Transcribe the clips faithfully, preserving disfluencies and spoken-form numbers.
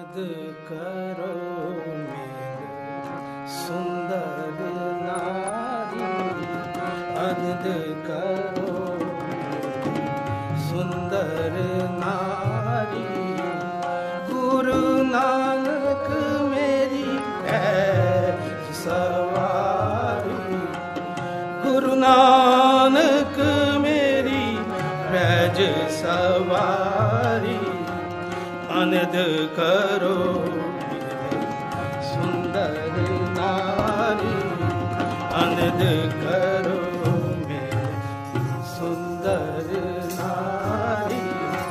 आनंद करो मेरे सुंदर नारी, आनंद करो सुंदर नारी। गुरु नानक मेरी पैज सवारी, गुरु नानक मेरी पैज सवारी। आनंद करो मेरे सुंदर नारी, आनंद करो मेरे सुंदर नारी।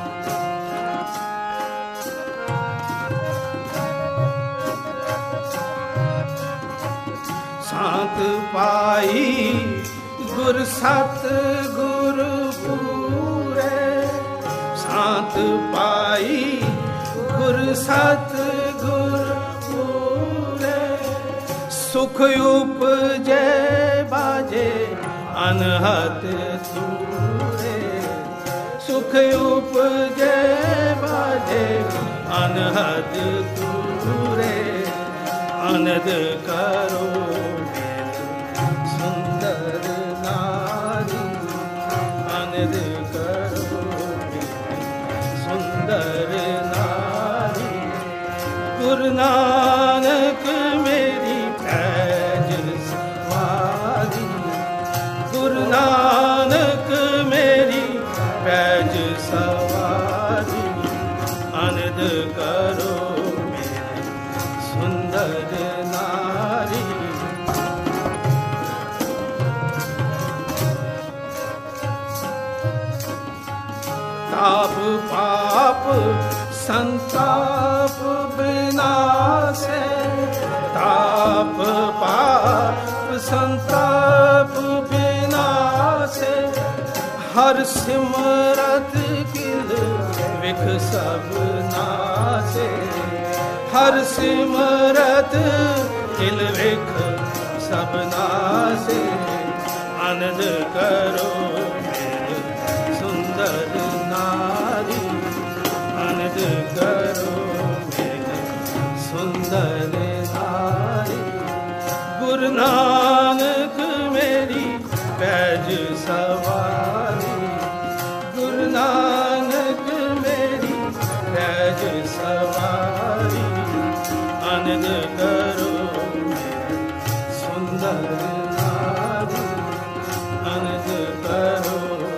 सात पाई गुर सत गुरु पूरे, सात पाई गुर सत गुर पूरे। सुख उपजे बाजे अनहद दूरे, सुख उपजे बाजे अनहद दूरे। आनंद करो मेरे सुंदर नारी, आनंद करो मेरे सुंदर नारी। गुरु नानक मेरी पैज सवारी, गुरु नानक मेरी पैज सवारी। आनंद करो मेरे सुंदर नारी। ताप पाप संताप विनाशे, ताप पाप संताप विनाशे। हर सिमरत किल विख सब नाशे, हर सिमरत किल विख सब नाशे। आनंद करो मेरे सुंदर नारी, आनंद करो मेरे सुंदर नारी। गुरु नानक मेरी पैज सवारी, गुरु नानक मेरी पैज सवारी। आनंद करो मेरे सुंदर नारी, आनंद करो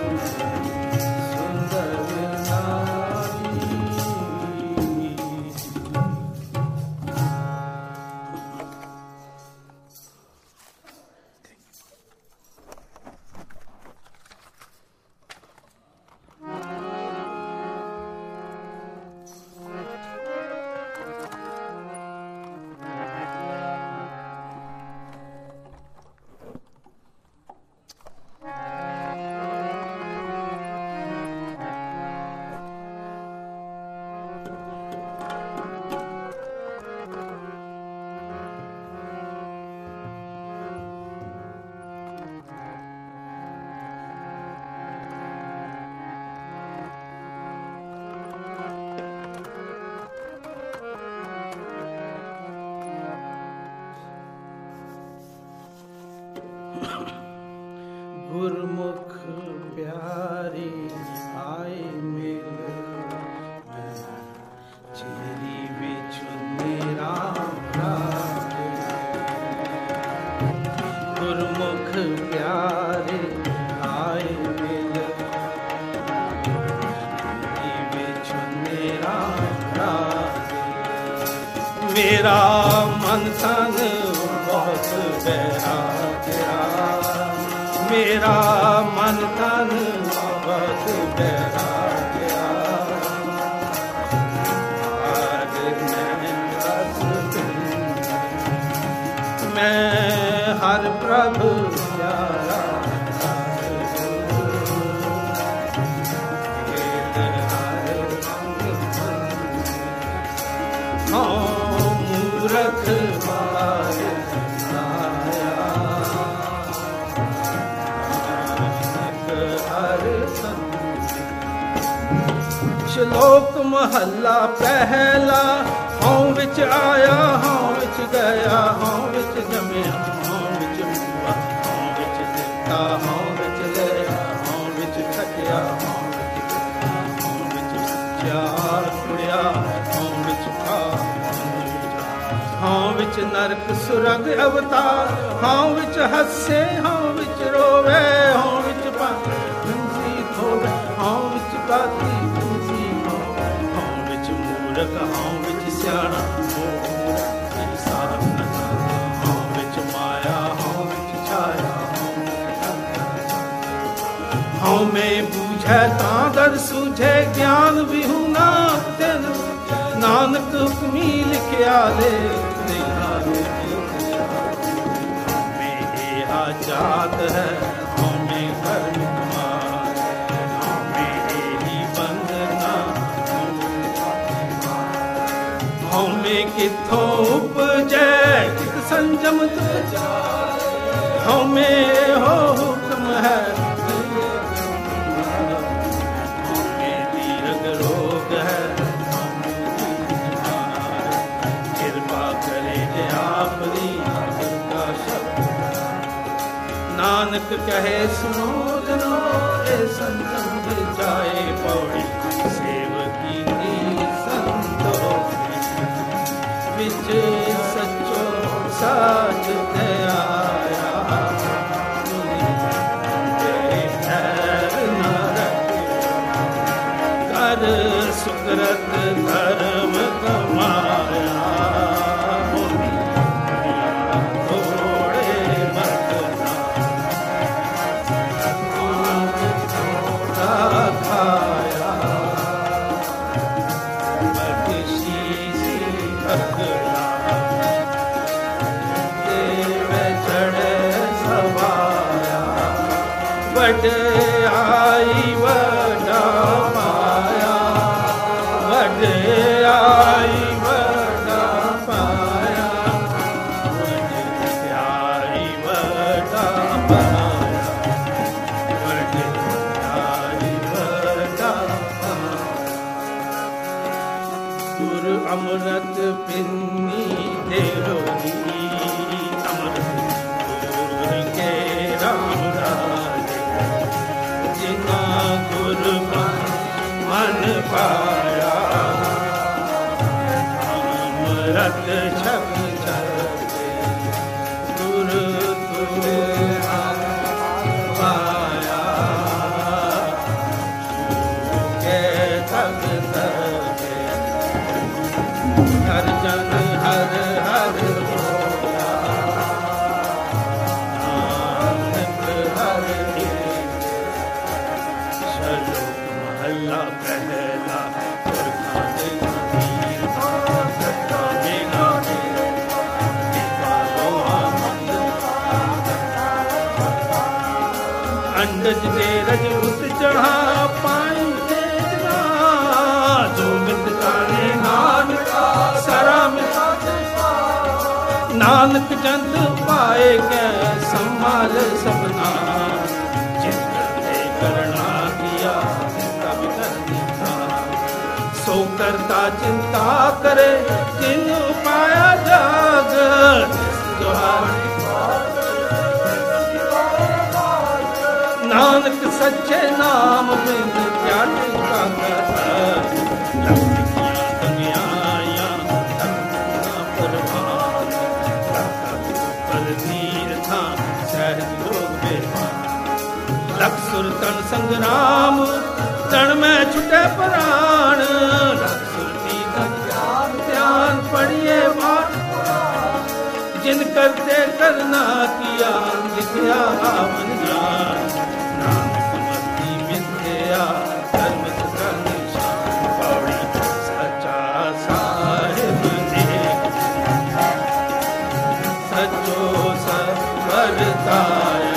गुरमुख प्यारी आए मिल, चेरी बिच मेरा प्राण। गुरमुख प्यारे आए मिल, चेरी बिच मेरा प्राण। मेरा मन तन बहुत बहरा गया, मेरा मन तन बहुत बहरा गया। आज मैं रस मैं हर प्रभु प्यारा, मूरख मारे श्लोक महला पहला ਹਉ ਵਿੱਚ ਆਇਆ ਹਉ ਵਿੱਚ ਗਿਆ ਹਉ ਵਿੱਚ ਜੰਮਿਆ ਹਉ ਵਿੱਚ ਮੁਆ ਹਉ ਵਿੱਚ ਦਿੱਤਾ ਹਉ ਵਿੱਚ ਲਿਆ ਹਉ ਵਿੱਚ ਖਟਿਆ ਹਉ ਵਿੱਚ ਹਉ ਵਿੱਚ ਚਾਰ ਕੁੜਿਆ ਹਉ ਵਿੱਚ ਖਾ ਹਉ ਵਿੱਚ ਨਰਕ ਸੁਰਗ ਅਵਤਾਰ ਹਉ ਵਿੱਚ ਹੱਸੇ ਹਉ ਵਿੱਚ ਰੋਵੇ ਹਉ ਵਿੱਚ ਪੰਛੀ ਖੋਵੇ ਹਉ ਵਿੱਚ ਗਾਤੀ ਪੰਛੀ ਹੋਵੇ ਹਉ ਵਿੱਚ ਮੂਰਖ ਹਉ ਵਿੱਚ ਸਿਆਣਾ ਹਉ ਵਿੱਚ ਮਾਇਆ ਹਉ ਵਿੱਚ ਛਾਇਆ ਹਉ ਮੈਂ ਬੂਝੈ ਤਾਂ ਦਰ ਸੂਝੈ ਗਿਆਨ ਵਿਹੂਨਾ ਤੈਨੂੰ ਨਾਨਕ ਹੁਕਮੀ ਲਿਖਿਆ ਲੈ जात है हमें कर्म कुमार हमें ही बंदना हमें किथों उपजै कित संजम हमें हो हुक्म है हमें दीर्घ रोग है कृपा करे जय आपरी का शब्द नानक कहे सुनो जनो ए संतन जाए पौड़ी सेवकी की संतोषी विच सच्चो साच आया कर सुकृत धर्म कमाया वड्याई वड्डा पाया वड्याई वड्डा पाया वड्याई वड्डा पाया वड्याई वड्डा पाया गुरु अमृत पिन्नी देरोनी अमृत गुरु के राम गुरु मन पाया अमृत छप छपे गुरु तुझे पाया के थक थके हर जन हर हर होया नानक हर महला पहला अंडज दे रज उत चढ़ा पाई जो मित काने नानक सरा मिता नानक जंत पाए कै संभाल सबना करना किया तब करनी था सो करता चिंता करे जिन पाया जाग नानक सच्चे नाम बिन क्या लख सुर तन संग्राम तन में छुटे प्राण लख सुरती ध्यान ध्यान पढ़िए बात जिन करते करना किया लिखया मन जान नानक मस्ती मिथ्या धर्म सदा निशान पौड़ी सच्चा साहिब ने सच्चो सवरताया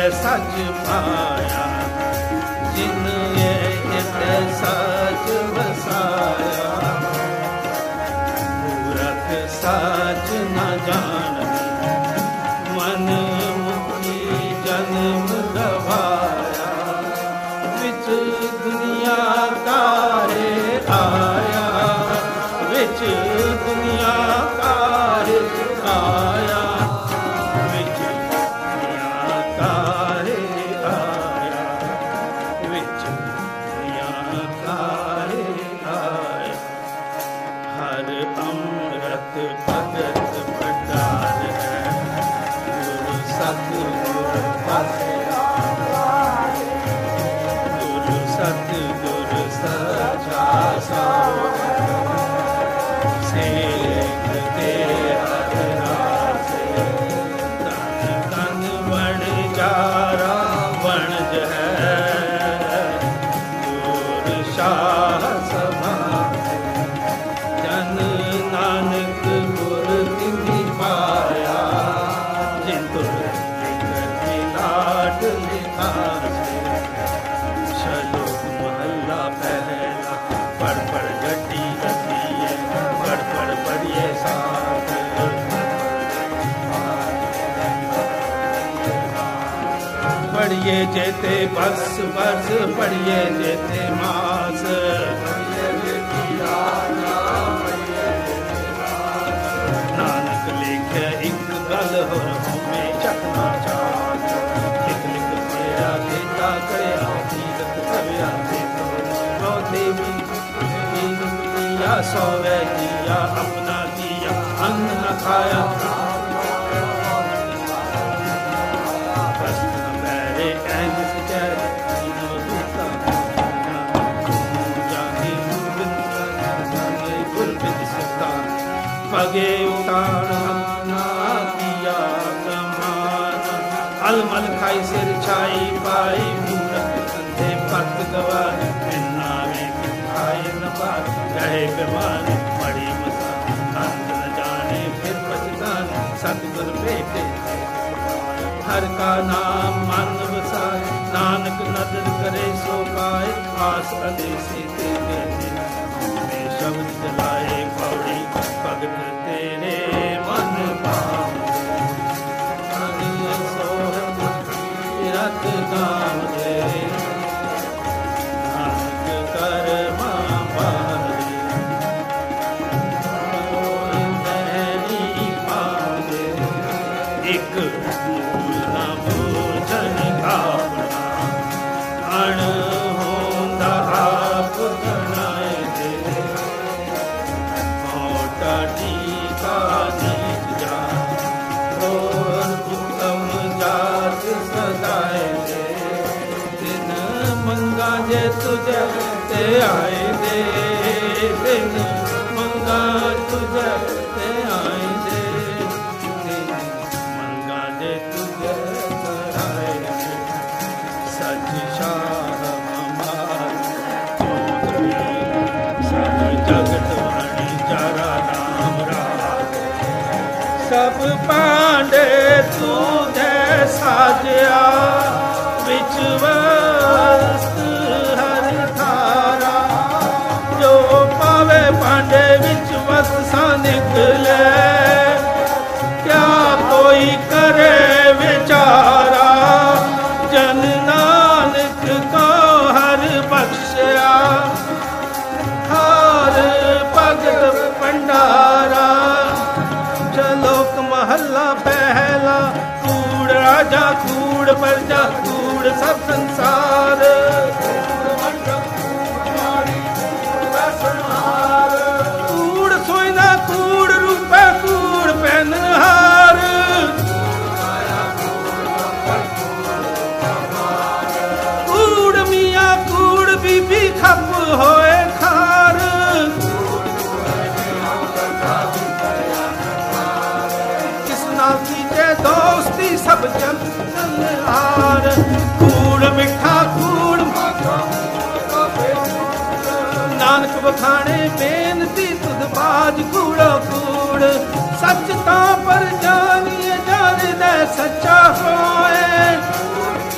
सच पाया, जिन ये सच बसाया। मूरख सच न जानती, मन मुखी जन्म गवाया। विच दुनिया कारे आया, विच दुनिया कारे आया, विच दुनिया कारे आया, विच दुनिया कारे आया। हर अमृत भगत भंडार है, गुरु सतगुरु पातशाह, गुरु सतगुरु सच्चा सार। सेठ दे हर रासे, तन तन बण जारा बनज है। गुर शाह सभा जन नानक गुर तिन्ही पाया। जितुर लाड लिखासे, श्लोक महला पहला। पढ़ पढ़ गड्डी रखिए, पढ़ पढ़ पढ़िए साथ। पढ़िए जेते बस बस, पढ़िए जेते मास। नानक लिखे एक गल होर होमे चखना चार। लिख लिख पढ़िया देता करया, तीरथ करिया देता। नौ देवी दिया, सोवे दिया, अपना दिया, अन्न न खाया। प्रश्न मेरे ऐन सचैर, तीनों दूता जाने गुरबिंद, जाने गुरबिंद सिद्धांत। पगे उतारना दिया कमाना, अलमल खाई सिर छाई पाई। मूरख अंधे पत गवार, बिना में खाए न पार। रहे बीमार बड़ी मसा, अंत न जाने फिर पछताने। सतगुर बेटे हर का नाम मन वसाए। नानक नदर करे सो पाए, आस अदेसी तेरे में शब्द जलाए। पौड़ी भगत तेरे मन भाव, रत गाम दे। नानक कर मां पारे, नैनी पारे। एक मूल न भोजन खावना, अण होंदा आप बनाए दे। मोटा टीका नीच जा, और उत्तम जात सदाए दे। दिन मंगा जे तुझे ते आए दे, दिन मंगा तुझे ते आए दे। दिन मंगा जे तुझे ते आए दे। सच शाह हमार चौधरी, सब जगत वाणी चारा नाम राज। सब पांडे तुझे साजया, विच वस्त हर थारा। जो पावे पांडे विच वस्त सा निकले, क्या कोई करे विचारा। जन नानक को हर बख्शया, हर भगत भंडारा। श्लोक महला पहला, कूड़ राजा कूड़ प्रजा, कूड़ सब संसार। कूड़ सोना कूड़ रूपे, कूड़ पहनहार। कूड़ मियाँ कूड़ बीबी खप होए खार। किस नाल कीजे दोस्ती सब जन हार। कूड़ मिठा कूड़ नानक बखाने बेनती तुद बाज कूड़ो कूड़। सच तां पर जानिए जाने दे सच्चा होए।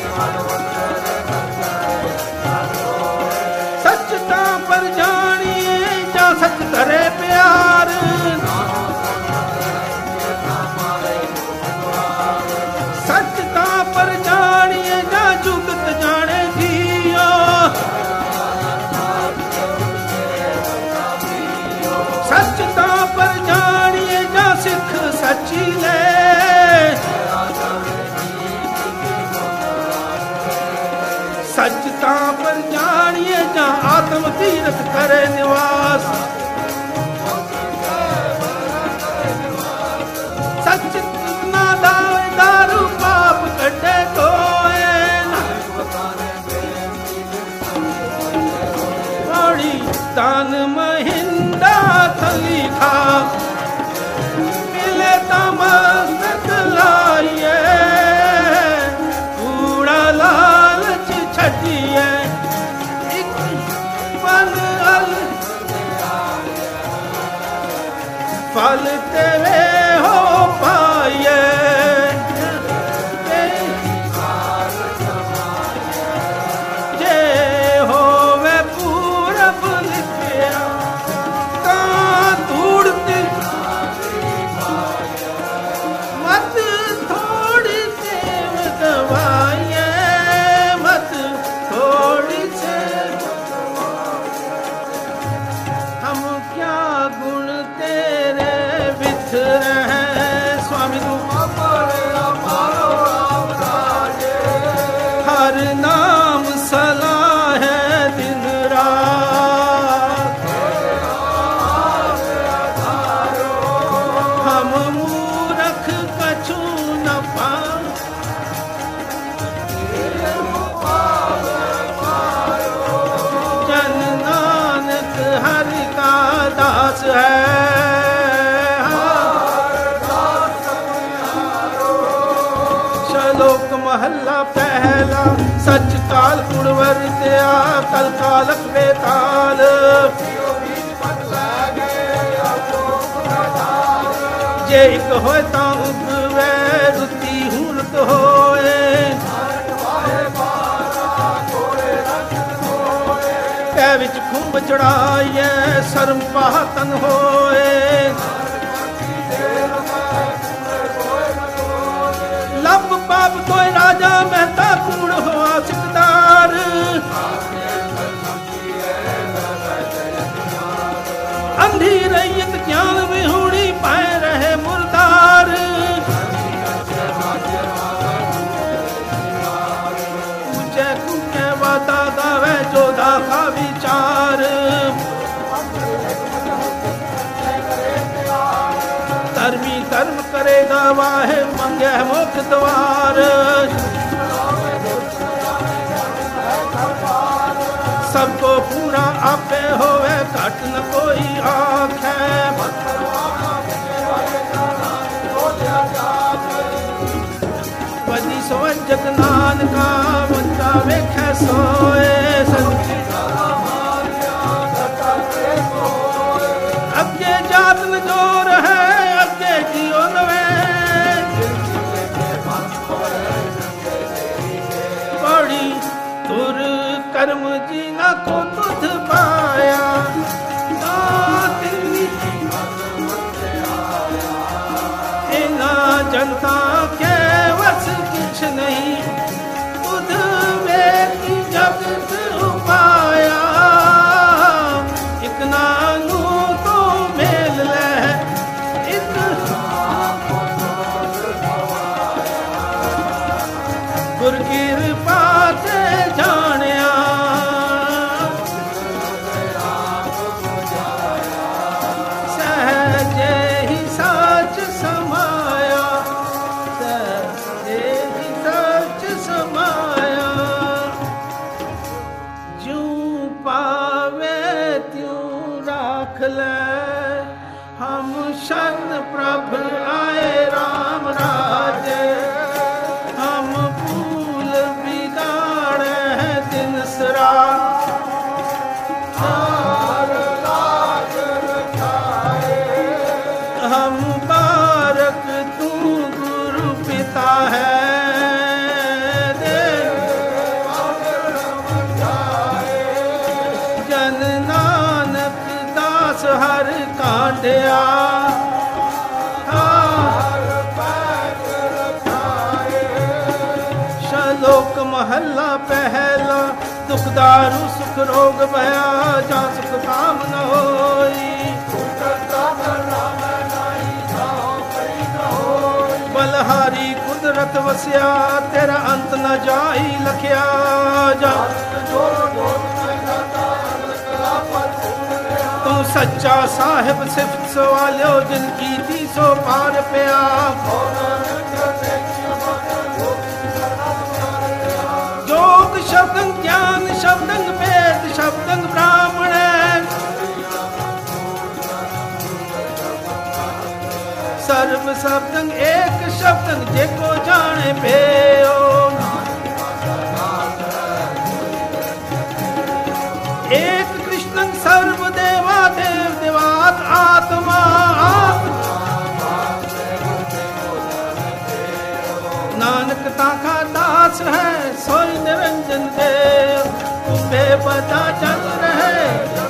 सच तां पर जानिए जा आत्म तीरथ करे निवास। सच ना दावे दारू पाप कटे कोए बड़ी तान महिंदा थली खा मिले तमस्तक लाइए कूड़ा लालच छटिए एक पन अल फल तेरे हो पाइए जे होवे पूरब लिखिया कां तूड़ती मत थोड़ी सेव दवाइए मत थोड़ी से हम क्या गुण तेरे बिखरे हैं स्वामी तू हर नाम सलाह है दिन रात हम मूरख कछु न पाऊं जन नानक हरि का दास है। श्लोक महला पहला सच काल कुड़वर त्या कल कालक बेताल जे एक होए ता उगवे रुति हुरत होए कै विच खुंब चढ़ाइए शर्म पातन होए लब पाप कोई राजा मेहता कूड़ हो सिकदार अंधी रैयत ज्ञान विहूड़ी पाए रहे मुर्दार ऊंचे कूके वाता गावे जोधा का विचार धर्मी कर्म करेगा वाहे मंगे मोक्ष द्वार सबको पूरा आपे होवे घट न कोई आखे बदी सोए जगनान का बंदा वेखे सोए अगे जात न जोर है अगे जियो नवे बड़ी तुर कर्म जीना को तुध पाया इना जनता के वस कुछ नहीं तुध में जगत उपाया एक नानू तो मेल ले एक गुर कृपा ते जानिया सहजे ही सच समाया सहजे ही सच समाया ज्यों पावे त्यों राख ले हम शरण प्रभ आए राम राजे हम भूल बिगाड़े हैं दिन सरा हम बारक तू गुरु पिता है जन नानक दास हर कांढया श्लोक महला पहला दुख दारू सुख रोग भया जा सुख काम न होई बलहारी कुदरत वसिया तेरा अंत न जाई लखिया जा। तू सच्चा साहिब सिफत सवालियो जिन कीती सो पार पिया। जोग शब्दं ज्ञान शब्दं वेद शब्दं ब्राह्मण। सर्व शब्दं एक शब्दं जेको जाने पियो। एक कृष्णं सर्व देवा देव देवात आत्मा। नानक ताका दास है सोई निरंजन देव। तुम्हें पता चल रहे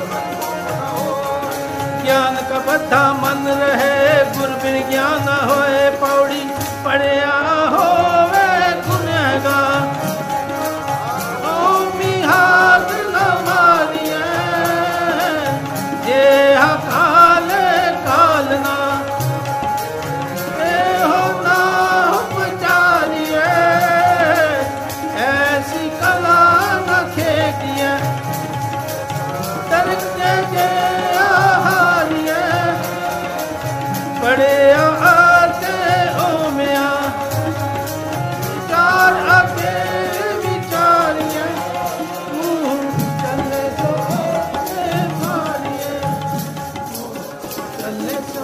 ज्ञान का बद्धा मन रहे। गुर बिन ज्ञान होए पौड़ी पढ़िया होवे गुनहगार। ओमी हाथ न मारिए ये काले कालना। हो ना उपचारिए ऐसी कला न खेदिए। तरके जे हारिए बड़े आते ओमिया। चार आगे विचारिए चले तो मारिए चले तो।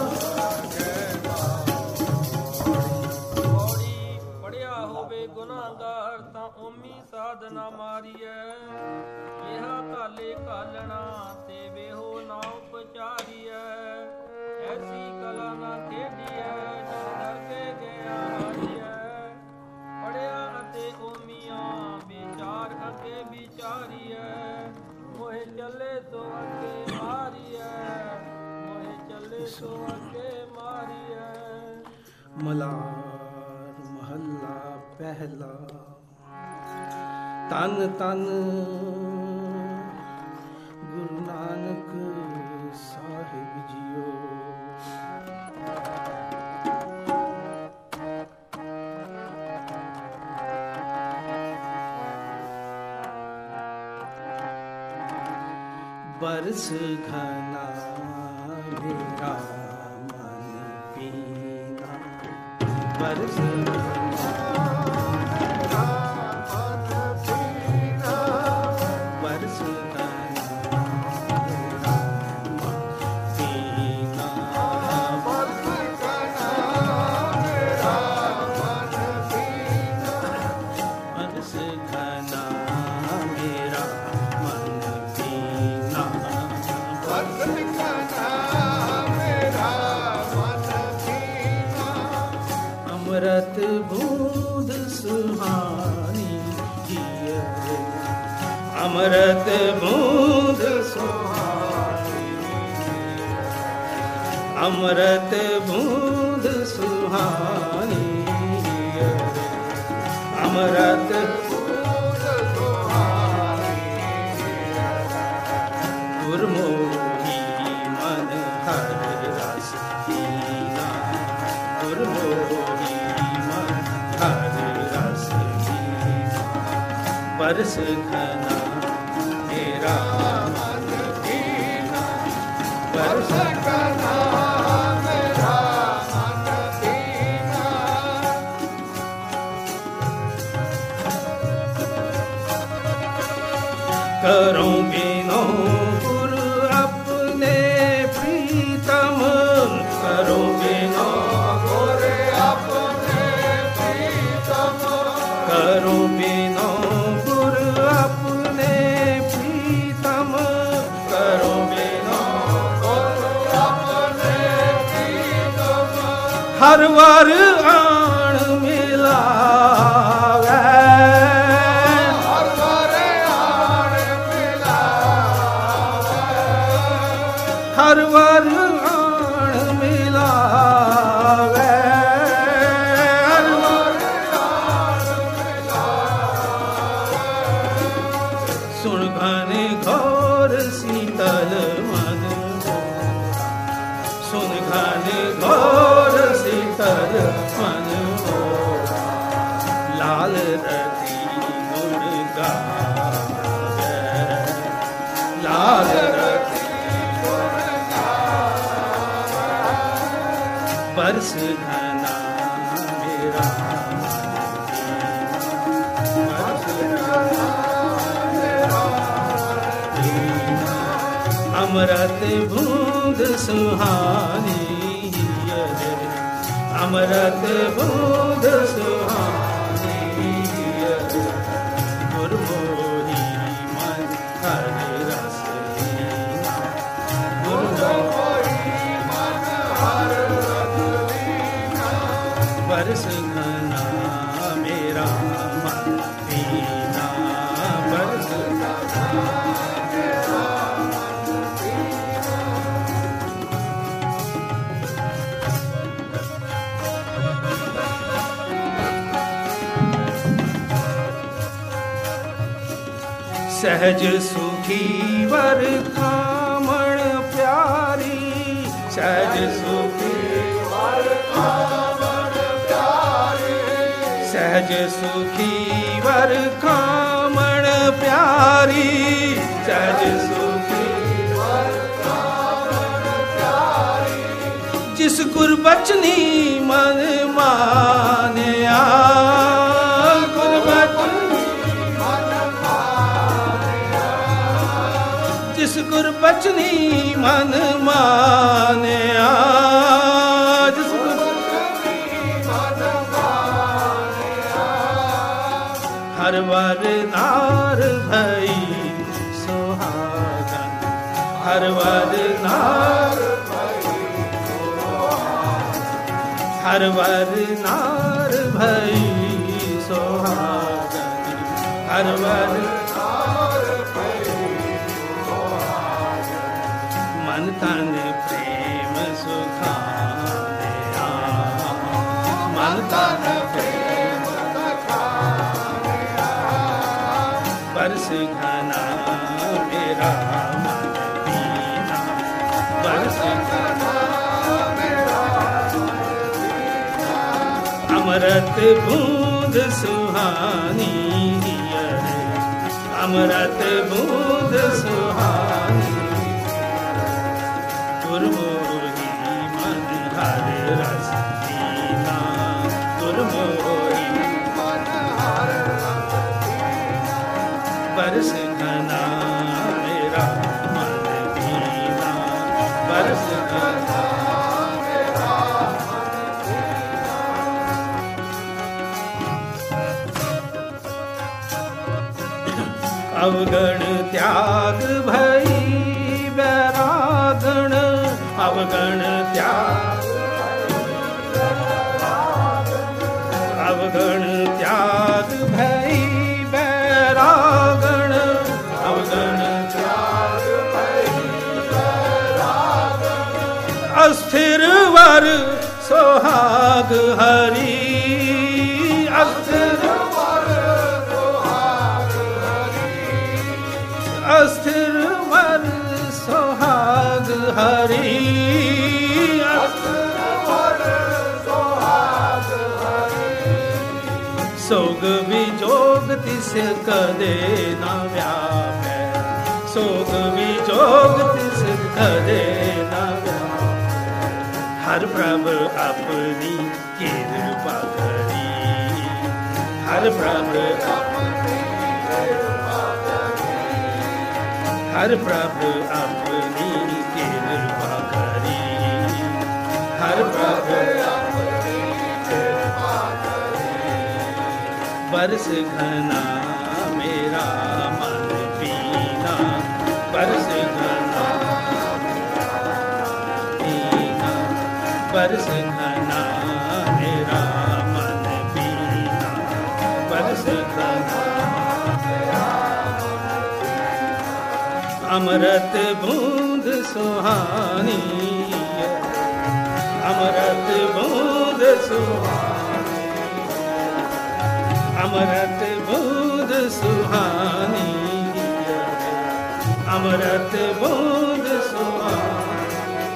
पढ़िया होवे गुनाहगार तां ओमी साधना मारिए। यह काले कालना ते बेहो ना उपचारिए। ऐसी कला ना खेडिए डर के गया हारिए। पढ़िया अते ओमिया विचार अगे विचारिए। मोहे चले तो अगे मारिए मोहे चले तो अगे मारिए। मलार महला पहला। तन तन गुरु नानक साहिब जियो। बरस घना मेरा मन पीना। बरस अमृत बूंद सुहानी जिया रे। अमृत बूंद सुहानी। अमृत बूंद सुहानी जिया रे। अमृत बूंद सुहानी। गुरमोही मन हर रस पीना। गुरमोही हर रस पीना। बरस घना मेरा मन पीना। बरस घना मेरा मन पीना। करो बिनो गुरु अपने प्रीतम। करो बिनो गुरु अपने प्रीतम। करो बिनो गुरु अपने प्रीतम। करो बिनो गुरु अपने प्रीतम। हर वार आण मिलावे। हर वार आण मिलावे। हर वार आण मिलावे। हर वार आण मिलावे। सुन घने घोर शीतल मन। सुन घने घोर शीतल मन। लाल रति गुण गा लाल रखी बरस घना मेरा अमृत बूंद सुहानी रे अमृत बूंद सुहानी रे गुरमोही मन हर रस लीना गुरमोही मन हर रस लीना बरस घना मेरा मन पीना बरस घना सहज सुखी वर खामण प्यारी सहज सुखी वर खामण प्यारी सहज सुखी वर खामण प्यारी सहज सुखी वर खामण प्यारी जिस गुरबचनी मन मानया गुरबचनी जिस गुरबचनी मन मानया जिस गुरबचनी मन मानया हर वर नार भई सुहागन हर वर नार भई हर वर नार भई सुहागन हर वर मन तन प्रेम सुखाया मन तन प्रेम सुखाया बरस घना मेरा मन पीना बरस घना मेरा मन पीना अमृत बूंद सुहानी रे अमृत बूंद सुहानी गुरमोही मन हर रस लीना गुरमोही मन हर रस लीना बरस घना मेरा मन पीना बरस घना मेरा मन पीना अवगण त्याग भई बैरागण अवगण त्याग अवगण त्याग भई बैरागण अवगण त्याग भई बैरागण अस्थिर वर सोहाग हरि अस्थिर वर सोहाग हरि अस्थिर वर सोहाग हरि सोग विजोग तिस कदे न व्यापै सोग विजोग तिस कदे न व्यापै हर प्रभ अपनी कृपा करी हर प्रभ अपनी कृपा करी हर प्रभ अपनी कृपा करी हर प्रभ अपनी कृपा करी बरस घना मेरा मन पीना बरस घना पीना बरस घना मेरा मन पीना बरस घना अमृत बूंद सुहानी अमृत बूंद सुहानी अमृत बूंद सुहानी अमृत बूंद सुहानी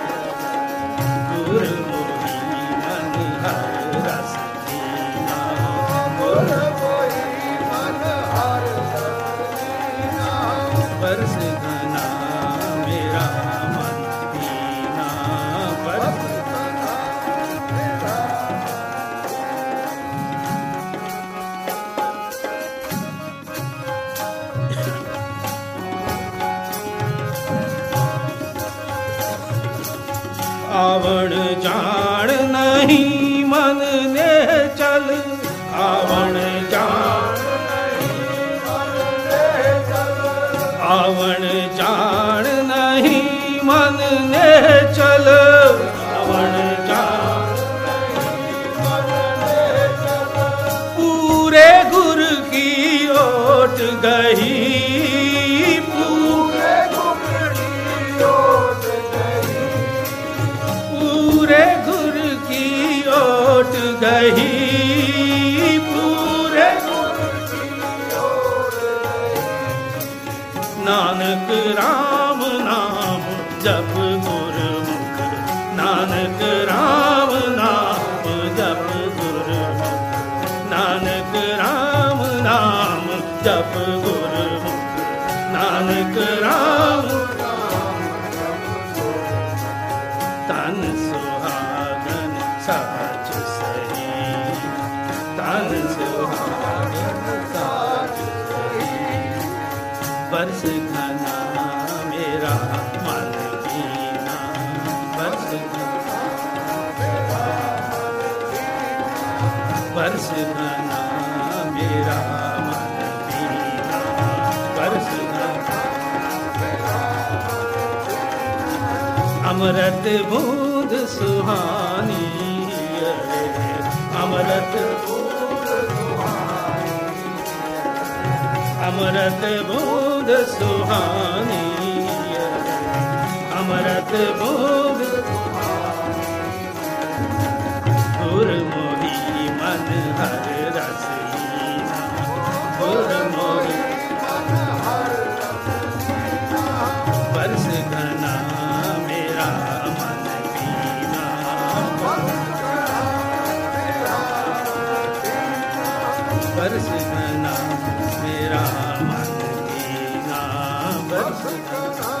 गुरमोही मन हर रस लीना गुरमोही मन हर रस लीना बरस घना आवण जान नहीं मन ने चल, आवण जान नहीं मन ने चल, आवण जान नहीं मन ने चल, आवण जान नहीं मन ने चल। पूरे गुर की ओट गई, पूरे गुर की ओट गई, पूरे गुर की ओट गई, पूरे गुर की ओट गई। नानक राम नाम जप गुरमुख, नानक राम नाम जप गुरमुख, नानक राम नाम जप गुरमुख, नानक राम तन सुहागन साच सही, तन सुहागन साच सही। बरस घना मेरा मन बीना, बरस घना मेरा मन बीना, बरस घना मेरा मन बीना, बरस घना मेरा अमृत बूंद सुहानी, अमृत बूंद सुहानी, अमृत बूंद सुहानी, अमृत बूंद सुहानी। गुर मोही मन हर रस लीना, गुर मोही मन हर रस लीना। बरस घना मेरा मन बीना, बरस घना मेरा मन बीना, बरस घना